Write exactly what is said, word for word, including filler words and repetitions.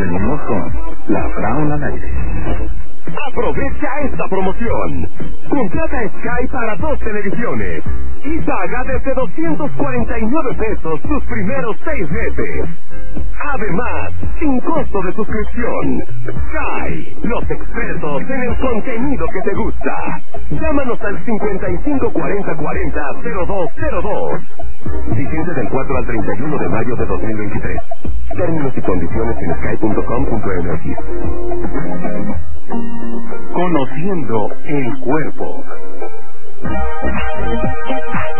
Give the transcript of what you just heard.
Seguimos con La Brown al aire. Aprovecha esta promoción. Contrata Sky para dos televisiones y paga desde doscientos cuarenta y nueve pesos tus primeros seis meses. Además, sin costo de suscripción. Sky, los expertos en el contenido que te gusta. Llámanos al cincuenta y cinco cuarenta cuarenta cero dos cero dos. Vigente del cuatro al treinta y uno de mayo de dos mil veintitrés. Términos y condiciones en sky punto com punto m x. Conociendo el cuerpo.